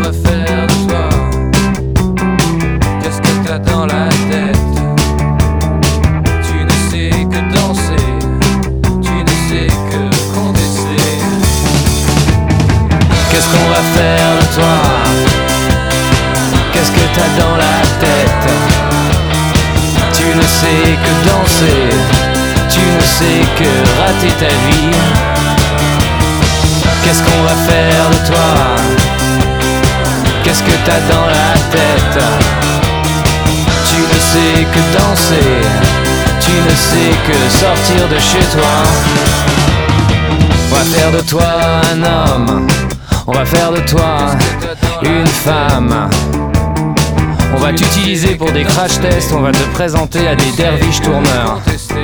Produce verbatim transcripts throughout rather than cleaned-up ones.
va faire de toi? Qu'est-ce que t'as dans la tête? Tu ne sais que danser, tu ne sais que contester. Qu'est-ce qu'on va faire de toi? Qu'est-ce que t'as dans la tête? Tu ne sais que danser, tu ne sais que rater ta vie. Qu'est-ce qu'on va faire de toi? Qu'est-ce que t'as dans la tête? Tu ne sais que danser, tu ne sais que sortir de chez toi. On va faire de toi un homme, on va faire de toi une femme. On va t'utiliser pour des crash tests, on va te présenter à des derviches tourneurs.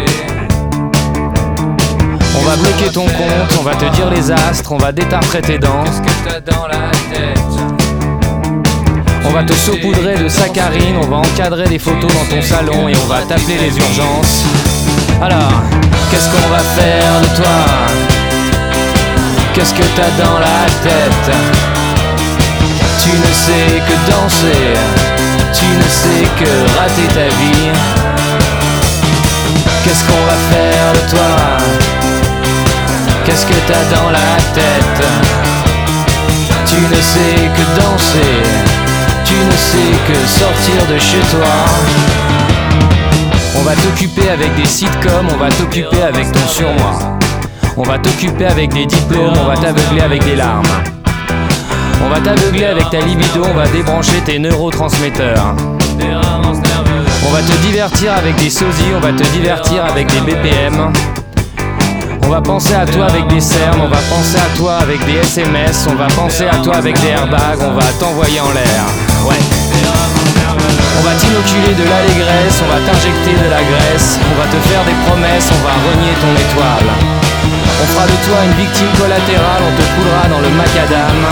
On va bloquer ton compte, on va te dire les astres, on va détartrer tes dents. Qu'est-ce que t'as dans la tête? On va te saupoudrer de saccharine, on va encadrer des photos dans ton salon et on va t'appeler les urgences. Alors, qu'est-ce qu'on va faire de toi? Qu'est-ce que t'as dans la tête? Tu ne sais que danser, tu ne sais que rater ta vie. Qu'est-ce qu'on va faire de toi? Qu'est-ce que t'as dans la tête? Tu ne sais que danser, tu ne sais que sortir de chez toi. On va t'occuper avec des sitcoms, on va t'occuper avec ton surmoi. On va t'occuper avec des diplômes, on va t'aveugler avec des larmes. On va t'aveugler avec ta libido, on va débrancher tes neurotransmetteurs. On va te divertir avec des sosies, on va te divertir avec des B P M. On va penser à toi avec des cernes, on va penser à toi avec des S M S, on va penser à toi avec des airbags, on va t'envoyer en l'air. Ouais. On va t'inoculer de l'allégresse, on va t'injecter de la graisse, on va te faire des promesses, on va renier ton étoile. On fera de toi une victime collatérale, on te coulera dans le macadam.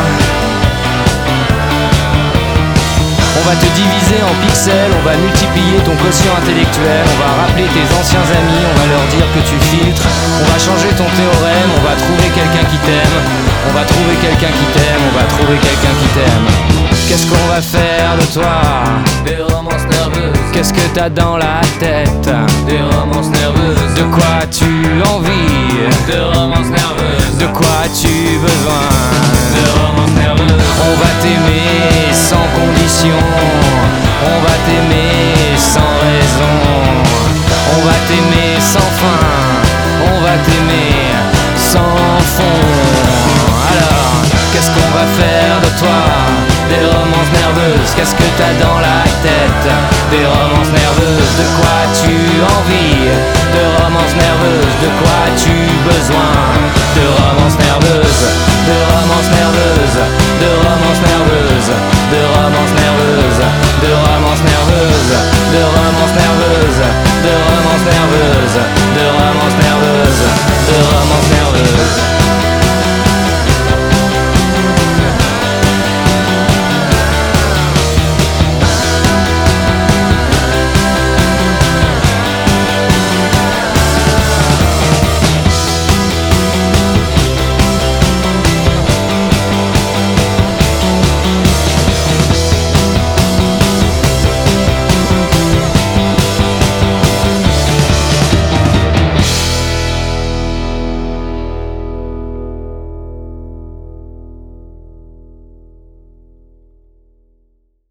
On va te diviser en pixels, on va multiplier ton quotient intellectuel, on va rappeler tes anciens amis, on va leur dire que tu filtres, on va changer ton théorème, on va trouver quelqu'un qui t'aime, on va trouver quelqu'un qui t'aime, on va trouver quelqu'un qui t'aime. Qu'est-ce qu'on va faire de toi? Des romances nerveuses. Qu'est-ce que t'as dans la tête? Des romances nerveuses. De quoi as-tu envie? De romances nerveuses. De quoi as-tu besoin? De romances nerveuses. On va t'aimer sans condition, on va t'aimer sans raison, on va t'aimer sans fin, on va t'aimer sans fond. Alors, qu'est-ce qu'on va faire de toi? Des romances nerveuses, qu'est-ce que t'as dans la tête? Des romances nerveuses, de quoi as-tu envie? De romances nerveuses, de quoi as-tu besoin? De romances nerveuses, de romances nerveuses.